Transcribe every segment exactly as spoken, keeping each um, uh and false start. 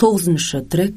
тоғызыншы трек.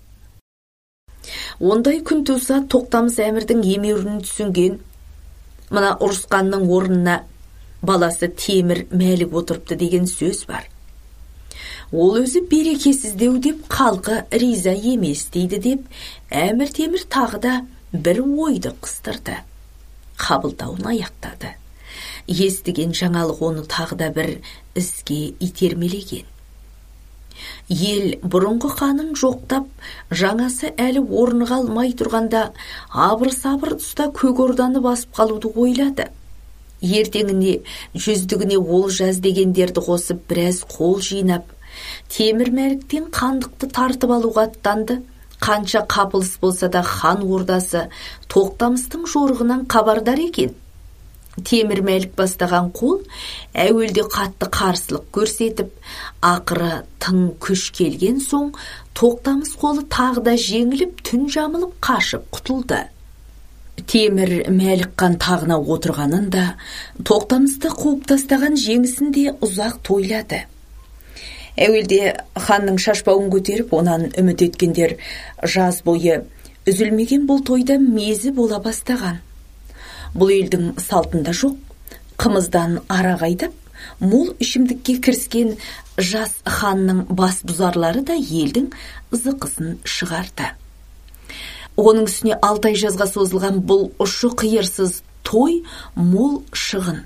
Ондай күн туса Тоқтамыс әмірдің емеурін түсінген, мына ұрысқанның орнына баласы Темір Мәлік отырыпты деген сөз бар. Ол өзі берекесіздеу деп халқы риза емес дейді деп, Әмір Темір тағы да бір ойды қыстырды. Қабылдауын аяқтады. Естіген жаңалық оны тағы да бір іске итермелеген. Ел бұрынғы ханын жоқтап, жаңасы әлі орныға алмай тұрғанда, абыр-сабыр тұста көк орданы басып қалуды ойлады. Ертеңіне жүздігіне ол жаз дегендерді қосып біраз қол жинап, Темір Мәліктен хандықты тартып алуға аттанды. Қанша қапылыс болса да хан ордасы Тоқтамыстың жорығынан хабардар екен. Темір Мәлік бастаған қол әуелде қатты қарсылық көрсетіп, ақыры тың күш келген соң Тоқтамыс қолы тағы да жеңіліп, түн жамылып қашып құтылды. Темір Мәлік хан тағына отырғанын да, Тоқтамысты қуып тастаған жеңісін де ұзақ тойлады. Әуелде ханның шашбауын көтеріп, онан үміт еткендер жаз бойы үзілмеген бұл тойда мезі бола бастаған. Бұл елдің салтында жоқ, қымыздан арақ айдап, мол ішімдікке кіріскен жас ханның бас бұзарлары да елдің зықысын шығарды. Оның үстіне алты ай жазға созылған бұл ұшы қиырсыз той мол шығын.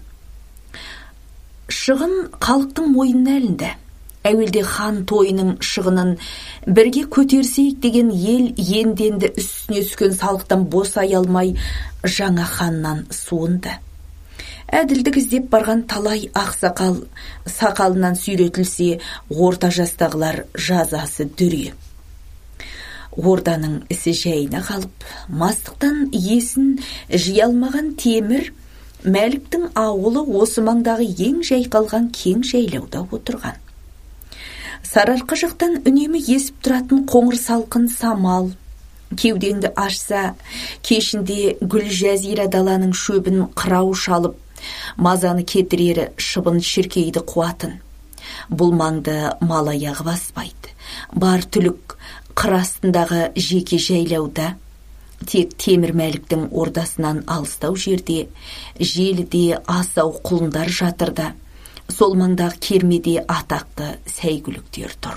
Шығын халықтың мойнына ілінді. Әуелде хан тойының шығынын бірге көтерсейік деген ел енденді үстіне түскен салықтан босай алмай жаңа ханнан суынды. Әділдік іздеп барған талай ақсақал сақалынан сүйретілсе, орта жастағылар жазасы дүре. Орданың ісі жайына қалып, мастықтан есін жия алмаған Темір Мәліктің ауылы осы маңдағы ең жайқалған кең жайлауда отырған. Сарыарқа жақтан үнемі есіп тұратын қоңыр салқын самал, кеудеңді ашса, кешінде гүл жазира даланың шөбін қырау шалып, мазаны кетірері шыбын шіркейді қуатын. Бұл маңды мал аяғы баспайды. Бар түлік қыр астындағы жеке жайлауда, тек Темір Мәліктің ордасынан алыстау жерде, желіде асау құлындар жатырда. Сол маңдағы кермеде атақты сәйгүліктер тұр.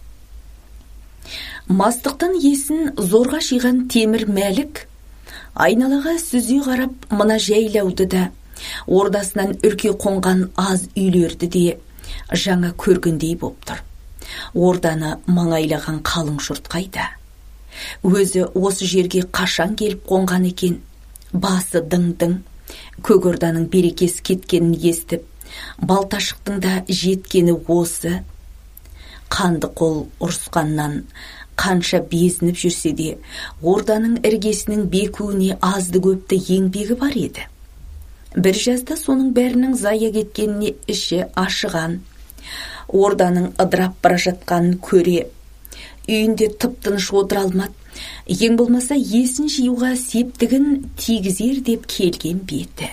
Мастықтан есін зорға жиған Темір Мәлік айналаға сүзе қарап, мына жайлауды да, ордасынан үрке қонған аз үйлерді де жаңа көргендей боп тұр. Орданы маңайлаған қалың жұрт қайда. Өзі осы жерге қашан келіп қонған екен, басы дың-дың, көк орданың берекесі кеткенін естіп, Балташықтың да жеткені осы. Қанды қол ұрысқаннан қанша безініп жүрсе де, орданың іргесінің бекуіне азды көпті еңбегі бар еді. Бір жазда соның бәрінің зая кеткеніне іші ашыған. Орданың ыдырап бара жатқанын көре, үйінде тып-тыныш отыра алмады. Ең болмаса есін жиюға септігін тигізер деп келген беті.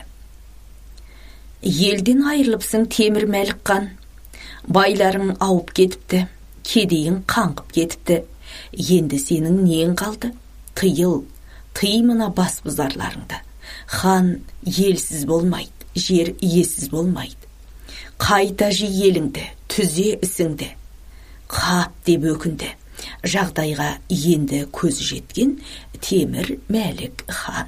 Елден айырылыпсың Темір Мәлік хан, байларың ауып кетіпті, кедейің қаңғып кетіпті. Енді сенің нең қалды? Тыйыл, тый мына бас бұзарларыңды. Хан елсіз болмайды, жер иесіз болмайды. Қайта жи еліңді, түзе ісіңді. Қап деп өкінді. Жағдайға енді көзі жеткен Темір Мәлік хан.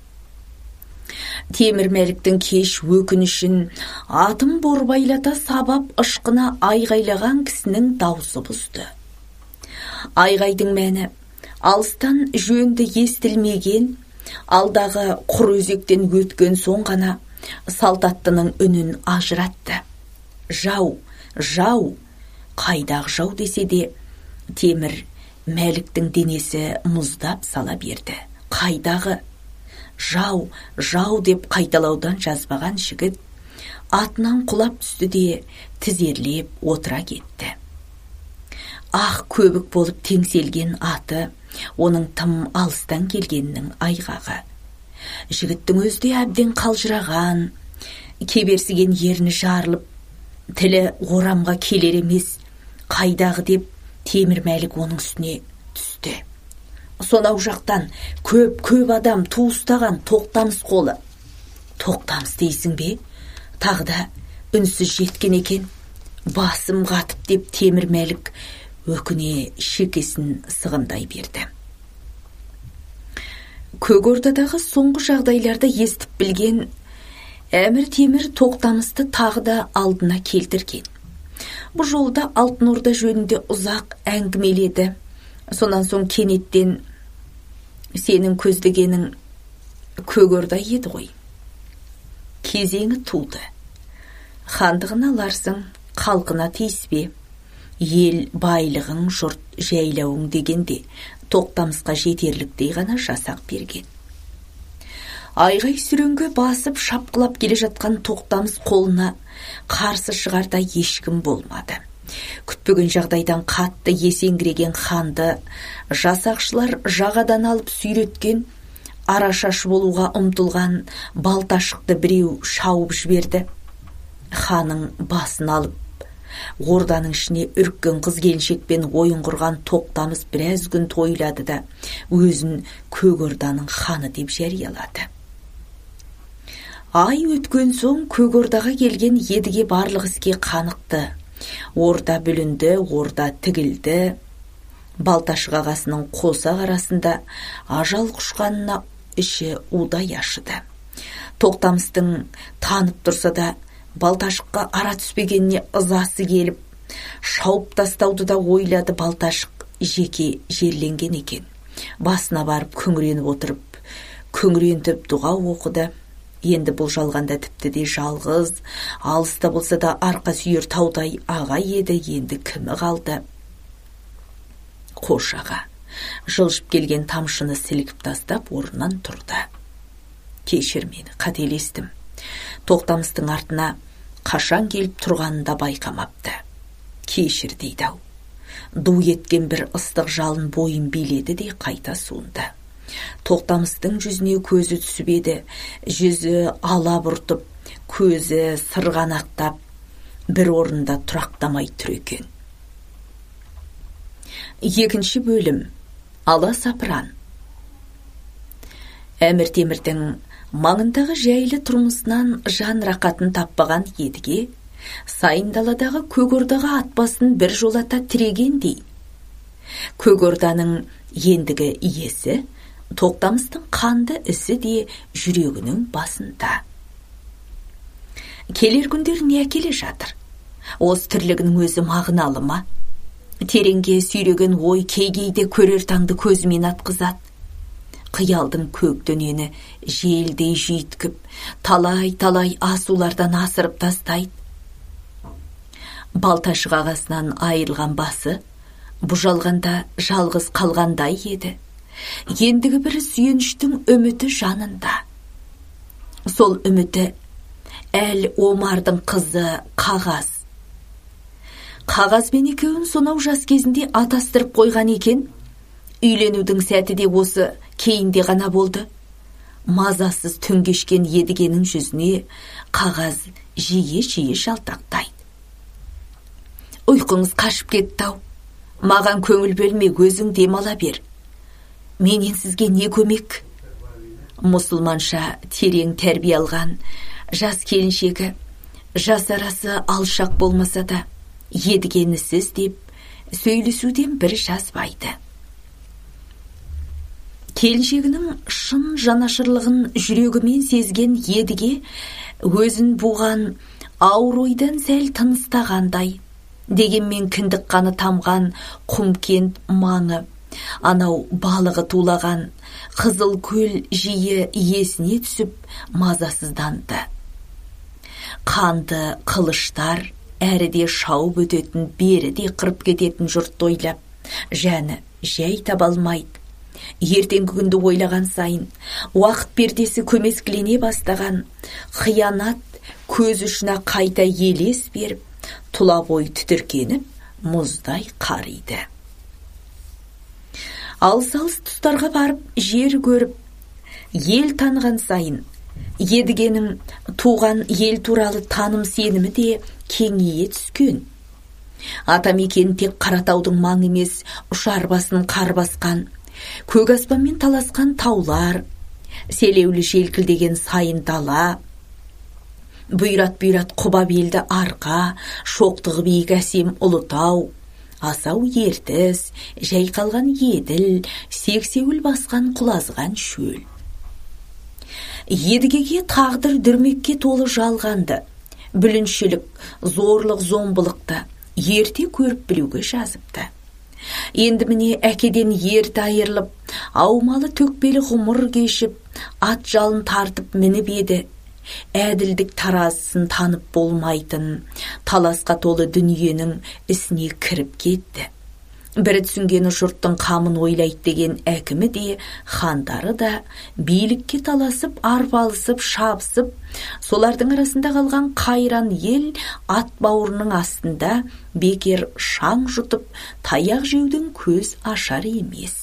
Темір Мәліктің кеш өкінішін атым борбайлата сабап ышқына айғайлаған кісінің даусы бұзды. Айғайдың мәні алыстан жөнді естілмеген, алдағы құр өзектен өткен соң ғана салтаттының үнін ажыратты. Жау, жау, қайдағы жау десе де, Темір Мәліктің денесі мұздап сала берді. Қайдағы? Жау, жау деп қайталаудан жазбаған жігіт атынан құлап түсті де тізерлеп отыра кетті. Ақ көбік болып теңселген аты, оның тым алыстан келгеннің айғағы. Жігіттің өзде әбден қалжыраған, кеберсіген ерні жарылып, тілі орамға келер емес, қайдағы деп Темір Мәлік оның үстіне түсті. Сонау жақтан көп-көп адам туыстаған Тоқтамыс қолы. Тоқтамыс дейсің бе? Тағы да үнсіз жеткен екен. Басым қатып деп Темір Мәлік өкіне шекесін сығымдай берді. Көк Ордадағы соңғы жағдайларды естіп білген Әмір Темір Тоқтамысты тағы да алдына келтірген. Бұл жолда Алтын Орда жөнінде ұзақ әңгімеледі. Сонан соң кенеттен сенің көздегенің Көк Орда еді ғой. Кезеңі туды. Хандығын аларсың, халқына тиіспе. Ел байлығың, жұрт жайлауың дегенде Тоқтамысқа жетерліктей ғана жасақ берген. Айғай сүреңге басып шапқылап келе жатқан Тоқтамыс қолына қарсы шығарда ешкім болмады. Күтпеген жағдайдан қатты есеңгіреген ханды жасақшылар жағадан алып сүйреткен, арашаш болуға ұмтылған Балташықты біреу шауып жіберді. Ханың басын алып, орданың ішіне үріккен қыз-келіншекпен ойын құрған Тоқтамыс біраз күн тойлады да өзін Көк Орданың ханы деп жариялады. Ай өткен соң Көк Ордаға келген едіге барлық іске қанықты. Орда бүлінді, орда тігілді. Балташық ағасының қосақ арасында ажал құшқанына іші удай ашыды. Тоқтамыстың танып тұрса да Балташыққа ара түспегеніне ызасы келіп, шауып тастауды да ойлады. Балташық жеке жерленген екен. Басына барып күңіреніп отырып, күңірентіп дұға оқыды. Енді бұл жалғанда тіпті де жалғыз, алыста болса да арқа сүйер таудай аға еді. Енді кімі қалды? Қош аға жылжып келген тамшыны сілкіп тастап орнынан тұрды. Кешір мені, қателестім. Тоқтамыстың артына қашан келіп тұрғанын да байқамапты. Кешір дейді-ау. Ду еткен бір ыстық жалын бойын биледі де қайта суынды. Тоқтамыстың жүзіне көзі түсіп еді. Жүзі ала бұртып, көзі сырғанақтап, бір орында тұрақтамай тұр екен. Екінші бөлім. Аласапыран. Әмір Темірдің маңындағы жайлы тұрмысынан жан рақатын таппаған едіге сайын даладағы Көк Ордаға атбасын бір жолата тірегендей. Көк Орданың ендігі иесі Тоқтамыстың қанды ісі де жүрегінің басында. Келер күндер не әкеле жатыр? Осы тірлігінің өзі мағыналы ма? Тереңге сүйреген ой кей-кейде көрер таңды көзімен атқызады. Қиялдың көк дөнені желдей жүйткіп, талай-талай асулардан асырып тастайды. Балташық ағасынан айырылған басы бұжалғанда жалғыз қалғандай еді. Ендігі бір сүйеніштің үміті жанында. Сол үміті әл Омардың қызы Қағаз. Қағазбен екеуін сонау жас кезінде атастырып қойған екен. Үйленудің сәті де осы кейінде ғана болды. Мазасыз түн кешкен едігенің жүзіне Қағаз жиі-жиі жалтақтайды. Ұйқыңыз қашып кетті-ау. Маған көңіл бөлме, өзің демала бер. Менен сізге не көмек? Мұсылманша терең тәрбие алған жас келіншегі, жас арасы алшақ болмаса да, едігені сіз деп сөйлесуден бір жазбайды. Келіншегінің шын жанашырлығын жүрегімен сезген едіге өзін буған ауыр ойдан сәл тыныстағандай. Дегенмен кіндік қаны тамған Құмкент маңы, анау балығы тулаған Қызыл көл жиі иесіне түсіп мазасызданды. Қанды қылыштар әріде шауып өтетін, беріде қырып кететін жұрт ойлап, жәні жай таба алмайды. Ертеңгі күнді ойлаған сайын уақыт пердесі көмескілене бастаған, қиянат көз ұшына қайта елес беріп, тұла бой түтіркеніп, мұздай қариды. Алыс-алыс тұстарға барып, жер көріп, ел таныған сайын, едігенің туған ел туралы таным сенімі де кеңейе түскен. Атамекен тек Қаратаудың маң емес, ұшар басын қар басқан, көк аспанмен таласқан таулар, селеулі желкілдеген сайын дала, бұйрат-бұйрат құба белді арқа, шоқтығы биік әсем ұлытау, асау ертіс, жайқалған еділ, сексеуіл басқан құлазған шөл. Едігеге тағдыр дүрмекке толы жалғанды, бүліншілік, зорлық, зомбылықты ерте көріп білуге жазыпты. Енді міне әкеден ерте айырылып, аумалы төкпелі ғұмыр кешіп, ат жалын тартып мініп еді, әділдік таразысын танып болмайтын, таласқа толы дүниенің ісіне кіріп кетті. Бірі түсінгені жұрттың қамын ойлайды деген әкімі де, хандары да билікке таласып, арпалысып, шабысып, солардың арасында қалған қайран ел ат бауырының астында бекер шаң жұтып, таяқ жеудің көз ашар емес.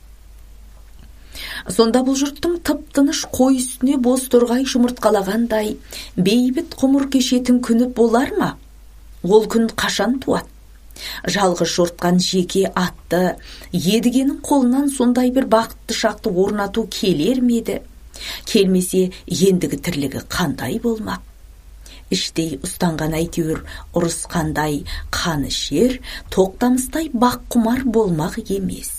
Сонда бұл жұрттың тып-тыныш қой үстіне боз торғай жұмыртқалағандай бейбіт ғұмыр кешетін күні болар ма? Ол күн қашан туады? Жалғыз жортқан жеке атты Едігенің қолынан сондай бір бақытты шақты орнату келер меді? Келмесе ендігі тірлігі қандай болмақ? Іштей ұстанған әйтеуір ұрысқандай қаны шер, тоқтамыстай баққұмар болмақ емес.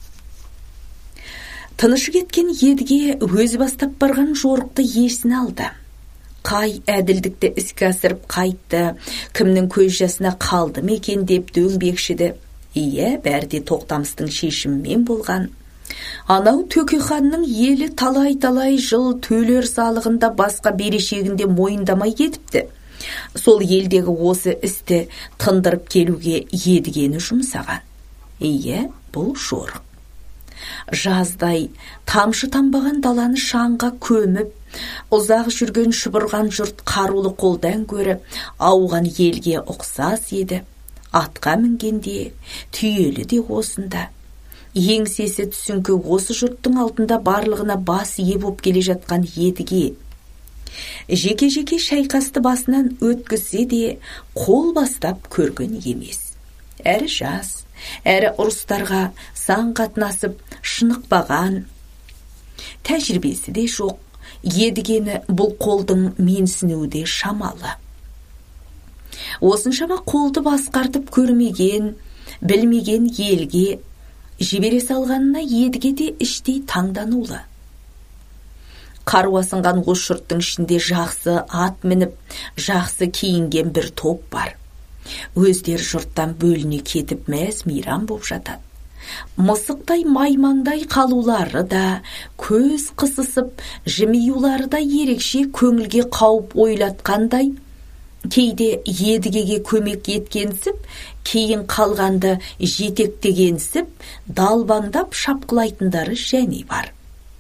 Тынышы кеткен Едіге өз бастап барған жорықты есіне алды. Қай әділдікті іске асырып қайтты, кімнің көз жасына қалды мекен деп дөңбекшіді. Ие, бәрде тоқтамыстың шешімімен болған. Анау Төке ханның елі талай-талай жыл төлер салығында басқа берешегінде мойындамай кетіпті. Сол елдегі осы істі тындырып келуге Едігені жұмсаған. Ие, бұл жорық. Жаздай тамшы тамбаған даланы шаңға көміп, ұзақ жүрген шұбырған жұрт қарулы қолдан көрі ауған елге ұқсас еді. Атқа мінгенде, түйелі де осында. Еңсесі түсіңкі осы жұрттың алдында барлығына бас ие боп келе жатқан Едіге. Жеке-жеке шайқасты басынан өткізсе де қол бастап көрген емес. Әрі жас, әрі ұрыстарға сан қатынасып шынықпаған, тәжірибесі де жоқ. Едігені бұл қолдың менсінуі де шамалы. Осыншама қолды басқартып көрмеген, білмеген елге жібере салғанына Едіге де іштей таңданулы. Қару асынған осы жұрттың ішінде жақсы ат мініп, жақсы киінген бір топ бар. Өздері жұрттан бөліне кетіп мәз мейрам боп жатады. Мысықтай маймаңдай қалулары да, көз қысысып, жымиюлары да ерекше көңілге қауіп ойлатқандай, кейде Едігеге көмек еткенсіп, кейін қалғанды жетектегенсіп, далбаңдап шапқылайтындары және бар.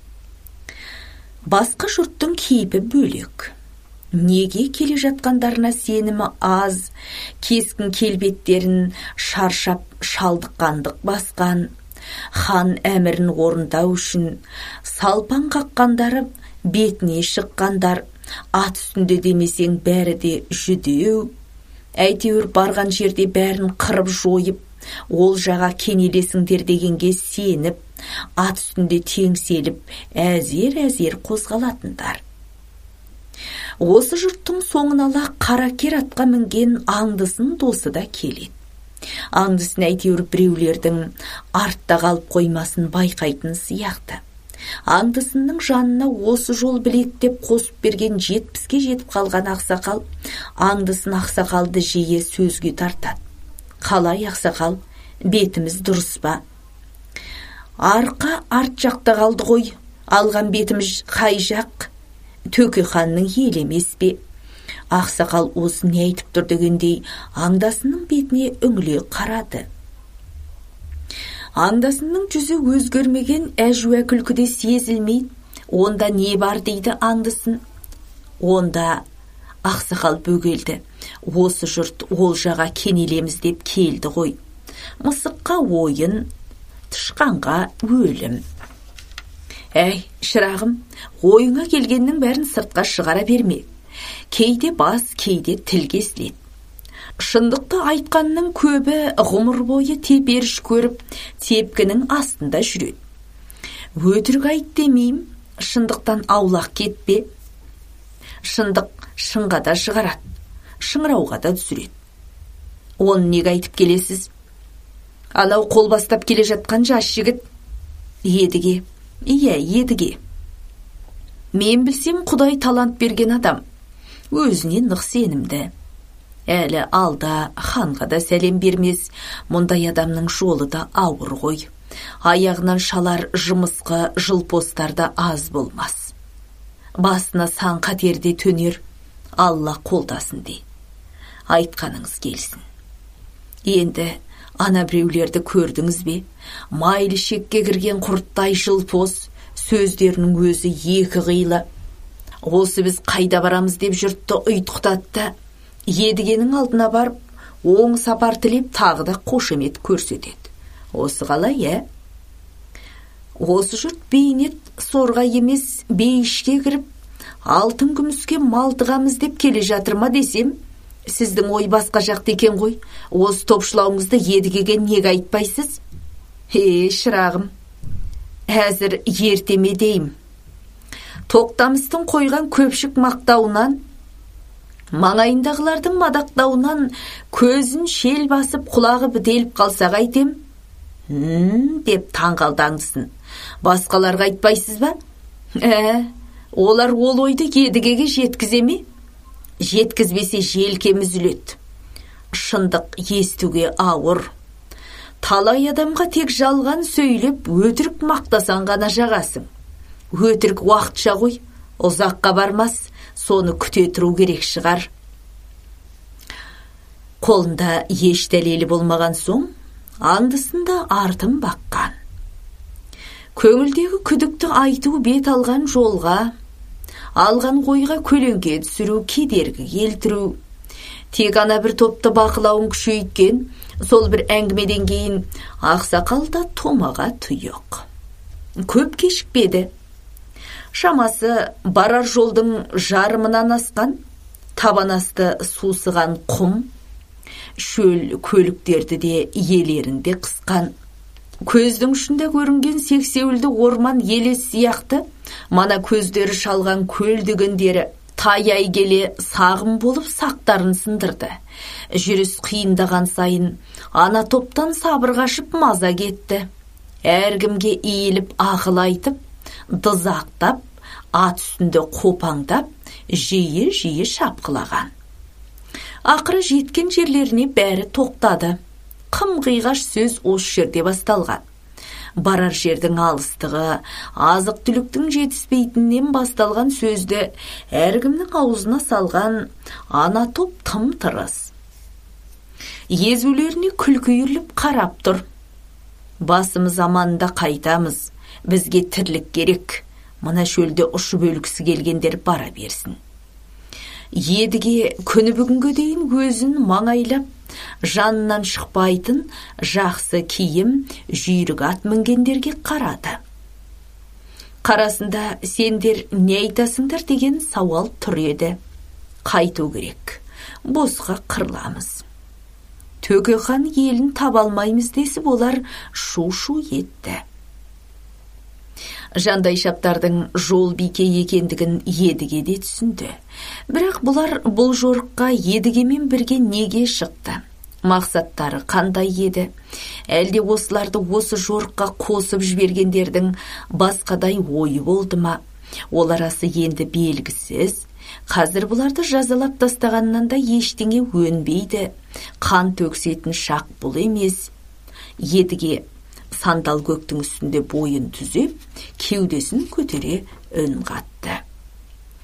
Басқа жұрттың кейпі бөлек. Неге келе жатқандарына сенімі аз, кескін келбеттерін шаршап шалдыққандық басқан, хан әмірін орындау үшін салпан қаққандары бетіне шыққандар, ат үстінде демесең бәрі де жүдеу, әйтеуір барған жерде бәрін қырып жойып, ол жаға кенелесіңдер дегенге сеніп, ат үстінде теңселіп, әзер-әзер қозғалатындар. Осы жұрттың соңын ала қаракер атқа мінген аңдысын досы да келеді. Аңдысын әйтеуір біреулердің артта қалып қоймасын байқайтын сияқты. Аңдысынның жанына осы жол білет деп қосып берген жетпіске жетіп қалған ақсақал, аңдысын ақсақалды жиі сөзге тартады. Қалай ақсақал, бетіміз дұрыс па? Арқа арт жақта қалды ғой, алған бетіміз қай жақ? Төке ханның ел емес пе? Ақсақал осы не айтып тұр дегендей аңдасының бетіне үңіле қарады. Аңдасының жүзі өзгермеген, әжуа күлкіде сезілмейді. Онда не бар дейді аңдысын? Онда ақсақал бөгелді. Осы жұрт ол жаға кенелеміз деп келді ғой. Мысыққа ойын, тышқанға өлім. Әй, шырағым, ойыңа келгеннің бәрін сыртқа шығара берме. Кейде бас, кейде тіл кесіледі. Шындықты айтқанның көбі ғұмыр бойы теперіш көріп, тепкінің астында жүреді. Өтірік айт демейм, шындықтан аулақ кетпе. Шындық шынға да шығарады, шыңырауға да түсіреді. Оны неге айтып келесіз? Анау қол бастап келе жатқан жас жігіт. Едіге, иә, едіге. Мен білсем, Құдай талант берген адам, өзіне нық сенімді. Әлі алда ханға да сәлем бермес, мұндай адамның жолы да ауыр ғой. Аяғынан шалар жымысқы жылпостарда аз болмас. Басына сан қатерде төнер, Алла қолдасын де. Айтқаныңыз келсін. Енді ана біреулерді көрдіңіз бе? Майлы шекке кірген құрттай жылпос, сөздерінің өзі екі қилы. Осы біз қайда барамыз деп жұртты ұйтқытатты. Едігенің алдына барып, оң сапар тілеп тағы да қошемет көрсетеді. Осы қалай, е? Осы жұрт бейнет сорға емес бейішке кіріп, алтын күміске малтығамыз деп келе жатыр ма десем, сіздің ой басқа жақты екен ғой. Осы топшылауыңызды Едігеге неге айтпайсыз? Е, шырағым, әзір ертеме дейім. Тоқтамыстың қойған көпшік мақтауынан, маңайындағылардың мадақтауынан көзін шел басып, құлағы бітеліп қалса қайтем? «Хм» деп таңғалдаңдысын. Басқаларға айтпайсыз ба? Ә, олар ол ойды Едігеге жеткізе ме? Жеткізбесе желкеміз үлет. Шындық естуге ауыр. Талай адамға тек жалған сөйлеп, өтірік мақтасан ғана жағасың. Өтірік уақытша ғой, ұзаққа бармас. Соны күте тұру керек шығар. Қолында еш дәлелі болмаған соң, аңдысында артын баққан. Көңілдегі күдікті айту бет алған жолға, алған қойға көлеңке түсіру, кедергі келтіру. Тек ана бір топты бақылауын күшейткен, сол бір әңгімеден кейін ақсақалда томаға тұйық. Көп кешікпеді. Шамасы барар жолдың жарымынан асқан, табанасты сусыған құм, шөл көліктерді де елерінде қысқан. Көздің ұшында көрінген сексеуілді орман елес сияқты, мана көздері шалған көлдігіндері таяй келе сағым болып сақтарын сындырды. Жүріс қиындаған сайын ана топтан сабыр қашып маза кетті. Әркімге иіліп ақыл айтып, дызақтап, ат үстінде қопаңдап, жиі-жиі шапқылаған. Ақыры жеткен жерлеріне бәрі тоқтады. Қым-қиғаш сөз осы жерде басталған. Барар жердің алыстығы, азық түліктің жетіспейтіннен басталған сөзді әркімнің аузына салған ана топ тым тырыс. Езулеріне күлкі үйіріліп қарап тұр. Басымыз аманда қайтамыз. Бізге тірлік керек. Мына шөлде ұшып өлгісі келгендер бара берсін. Едіге күні бүгінгі дейін өзін маңайлап, жанынан шықпайтын жақсы киім, жүйрік ат мінгендерге қарады. Қарасында сендер не айтасыңдар деген сауал тұр еді. Қайту керек. Босқа қырыламыз. Төке хан елін табалмаймыз десіп олар шу-шу етті. Жандай шаптардың жол бике екендігін Едіге де түсінді. Бірақ бұлар бұл жорыққа Едігемен бірге неге шықты? Мақсаттары қандай еді? Әлде осыларды осы жорыққа қосып жібергендердің басқадай ойы болды ма? Ол арасы енді белгісіз. Қазір бұларды жазалап тастағаннан да ештеңе өнбейді. Қан төгсетін шақ бұл емес. Едіге сандал көктің үстінде бойын түзеп, кеудесін көтере үн қатты.